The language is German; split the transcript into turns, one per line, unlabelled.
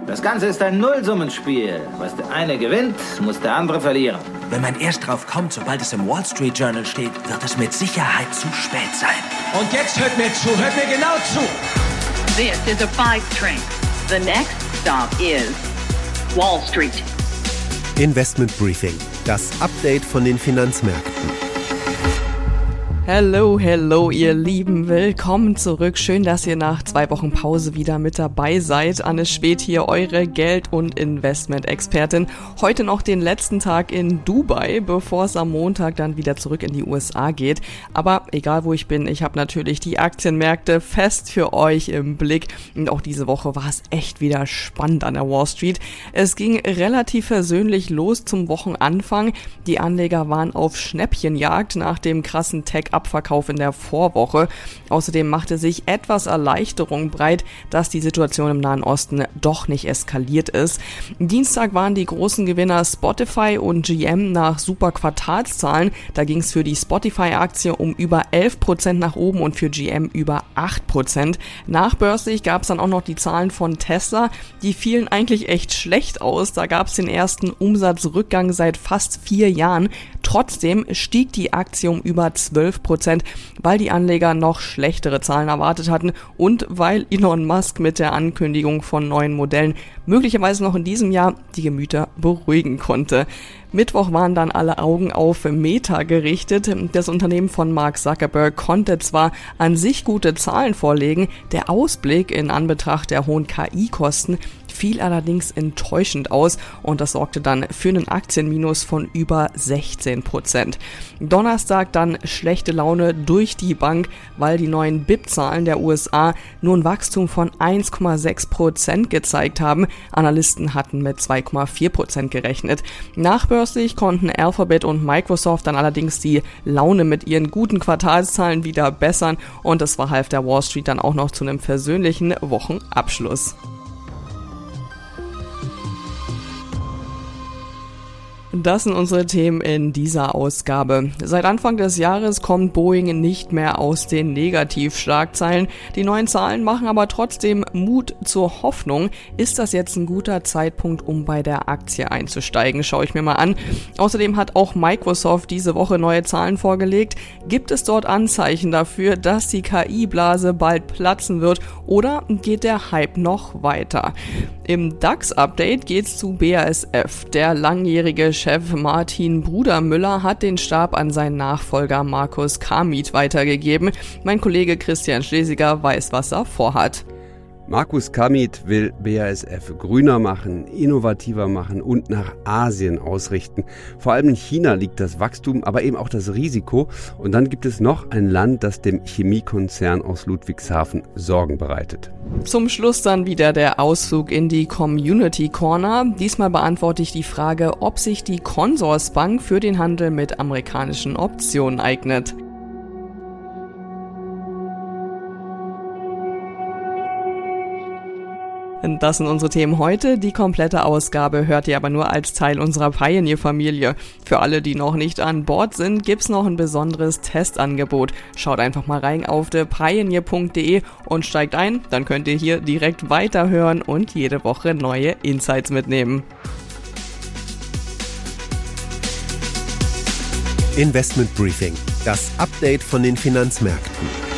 Das Ganze ist ein Nullsummenspiel. Was der eine gewinnt, muss der andere verlieren.
Wenn man erst drauf kommt, sobald es im Wall Street Journal steht, wird es mit Sicherheit zu spät sein.
Und jetzt hört mir genau zu.
This is a five train. The next stop is Wall Street.
Investment Briefing, das Update von den Finanzmärkten.
Hello, ihr Lieben, willkommen zurück. Schön, dass ihr nach 2 Wochen Pause wieder mit dabei seid. Anne Schwedt hier, eure Geld- und Investment-Expertin. Heute noch den letzten Tag in Dubai, bevor es am Montag dann wieder zurück in die USA geht. Aber egal wo ich bin, ich habe natürlich die Aktienmärkte fest für euch im Blick. Und auch diese Woche war es echt wieder spannend an der Wall Street. Es ging relativ versöhnlich los zum Wochenanfang. Die Anleger waren auf Schnäppchenjagd nach dem krassen Tech-Abverkauf in der Vorwoche. Außerdem machte sich etwas Erleichterung breit, dass die Situation im Nahen Osten doch nicht eskaliert ist. Dienstag waren die großen Gewinner Spotify und GM nach super Quartalszahlen. Da ging es für die Spotify-Aktie um über 11% nach oben und für GM über 8%. Nachbörslich gab es dann auch noch die Zahlen von Tesla. Die fielen eigentlich echt schlecht aus. Da gab es den ersten Umsatzrückgang seit fast 4 Jahren. Trotzdem stieg die Aktie um über 12%, weil die Anleger noch schlechtere Zahlen erwartet hatten und weil Elon Musk mit der Ankündigung von neuen Modellen möglicherweise noch in diesem Jahr die Gemüter beruhigen konnte. Mittwoch waren dann alle Augen auf Meta gerichtet. Das Unternehmen von Mark Zuckerberg konnte zwar an sich gute Zahlen vorlegen, der Ausblick in Anbetracht der hohen KI-Kosten fiel allerdings enttäuschend aus und das sorgte dann für einen Aktienminus von über 16%. Donnerstag dann schlechte Laune durch die Bank, weil die neuen BIP-Zahlen der USA nur ein Wachstum von 1,6% gezeigt haben. Analysten hatten mit 2,4% gerechnet. Nachbörslich konnten Alphabet und Microsoft dann allerdings die Laune mit ihren guten Quartalszahlen wieder bessern und das verhalf der Wall Street dann auch noch zu einem versöhnlichen Wochenabschluss. Das sind unsere Themen in dieser Ausgabe. Seit Anfang des Jahres kommt Boeing nicht mehr aus den Negativschlagzeilen. Die neuen Zahlen machen aber trotzdem Mut zur Hoffnung. Ist das jetzt ein guter Zeitpunkt, um bei der Aktie einzusteigen? Schaue ich mir mal an. Außerdem hat auch Microsoft diese Woche neue Zahlen vorgelegt. Gibt es dort Anzeichen dafür, dass die KI-Blase bald platzen wird oder geht der Hype noch weiter? Im DAX-Update geht's zu BASF. Der langjährige Chef Martin Brudermüller hat den Stab an seinen Nachfolger Markus Kamieth weitergegeben. Mein Kollege Christian Schlesiger weiß, was er vorhat.
Markus Kamieth will BASF grüner machen, innovativer machen und nach Asien ausrichten. Vor allem in China liegt das Wachstum, aber eben auch das Risiko. Und dann gibt es noch ein Land, das dem Chemiekonzern aus Ludwigshafen Sorgen bereitet.
Zum Schluss dann wieder der Ausflug in die Community Corner. Diesmal beantworte ich die Frage, ob sich die Consorsbank für den Handel mit amerikanischen Optionen eignet. Das sind unsere Themen heute. Die komplette Ausgabe hört ihr aber nur als Teil unserer Pioneer-Familie. Für alle, die noch nicht an Bord sind, gibt's noch ein besonderes Testangebot. Schaut einfach mal rein auf pioneer.de und steigt ein. Dann könnt ihr hier direkt weiterhören und jede Woche neue Insights mitnehmen.
Investment Briefing, das Update von den Finanzmärkten.